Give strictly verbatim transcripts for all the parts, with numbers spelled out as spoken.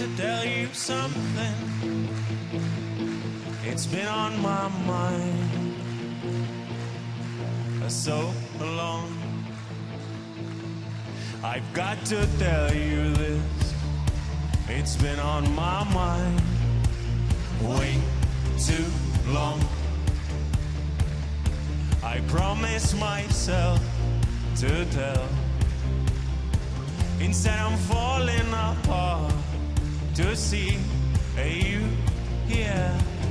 to tell you something. It's been on my mind for so long. I've got to tell you this. It's been on my mind way too long. I promised myself to tell. Instead I'm falling apart to see you here.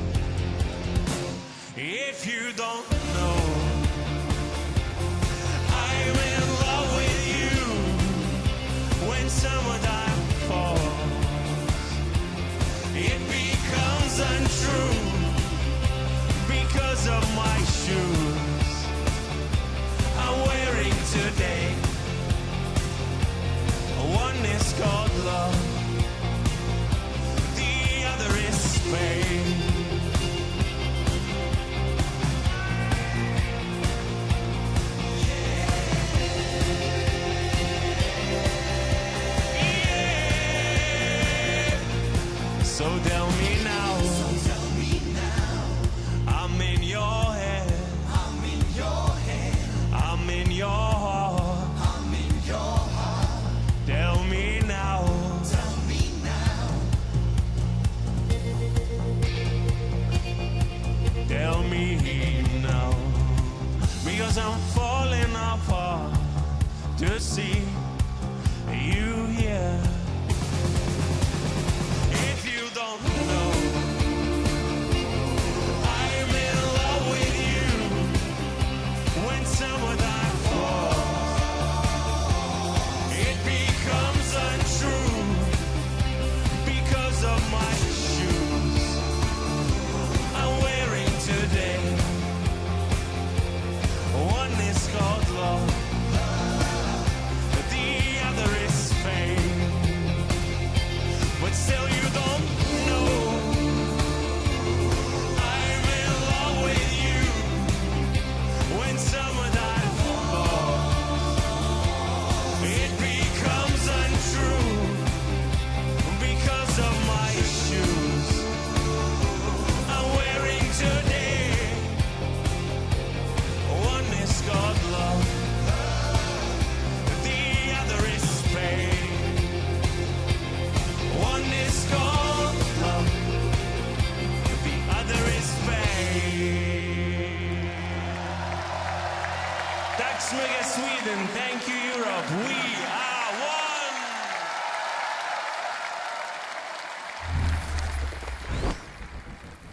If you don't know, I'm in love with you. When summertime falls, it becomes untrue because of my shoes I'm wearing today. One is called love, the other is pain. So tell me now, so tell me now, I'm in your head, I'm in your head, I'm in your heart, I'm in your heart. Tell me now, tell me now, tell me now, because I'm falling apart to see you here. Don't know, I'm in love with you. When summertime falls, it becomes untrue because of my shoes I'm wearing today. One is called love, the other is fame. But still you don't. Tack så mycket Sweden, thank you Europe, we